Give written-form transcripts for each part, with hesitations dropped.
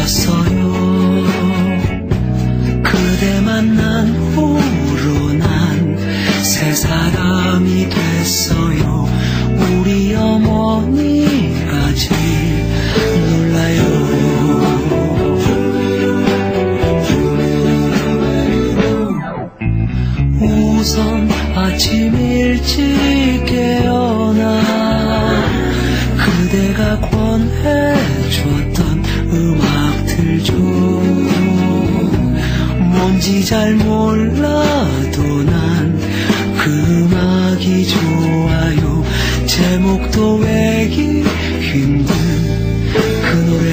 바뀌었어요. 그대 만난 후로 난 새 사람이 됐어요. 우리 어머니가 제일 놀라요. 우선 아침 일찍 깨어나 그대가 권해줬던 음악들 좀 뭔지 잘 몰라도 난 그 음악이 좋아요. 제목도 외기 힘든 그 노래.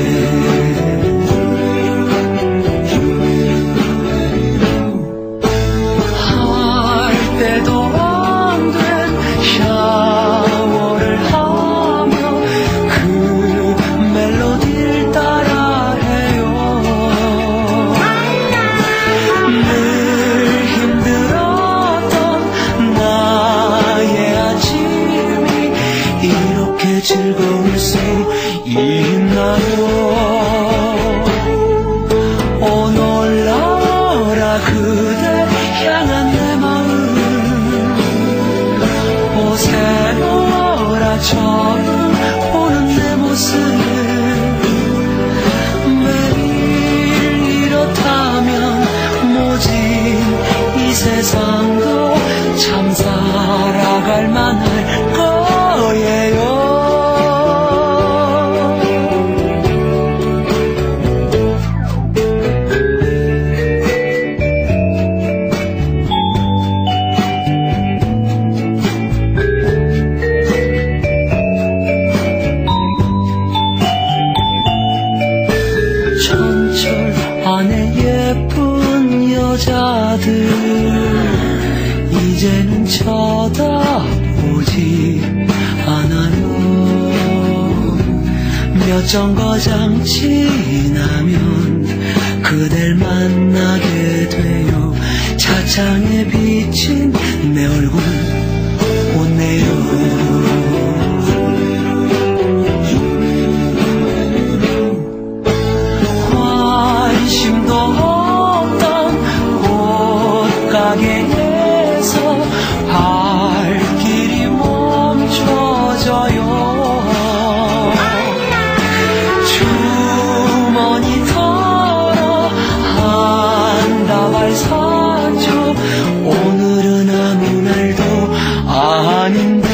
할 때도 안 된 샤워를 하며 그 멜로디를 따라해요. 늘 힘들었던 나의 아침이 이렇게 즐거울 수 있나요? 오 놀라라 그대 향한 내 마음. 오 새로라 처음 보는 내 모습. 매일 이렇다면 모진 이 세상도 참 살아갈 만할 거예요. 전철 안에 예쁜 여자들 이제는 쳐다보지 않아요. 몇 정거장 지나면 그댈 만나게 돼요. 차창에 비친 내 얼굴 웃네요. 관심도 없던 옷가게에서 발길이 멈춰져요. 주머니 털어 한 다발 사줘. 오늘은 아무 날도 아닌데.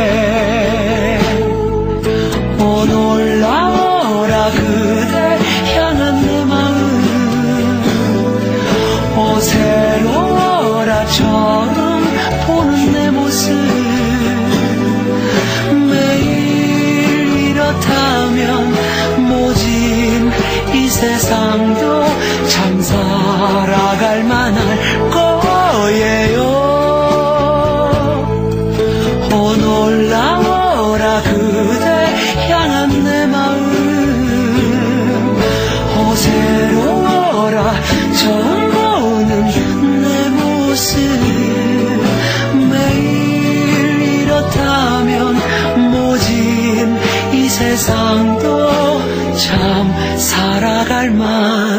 오 놀라워라 그대 향한 내 마음. 오 새로워라 처음 보는 내 모습. 매일 이렇다면 모진 이 세상도 참 살아갈 만할 거예요. 오 놀라워라 그대 향한 내 마음. 오 새로워라 처음 보는 내 모습. 매일 이렇다면 모진 이 세상도 참 살아갈 만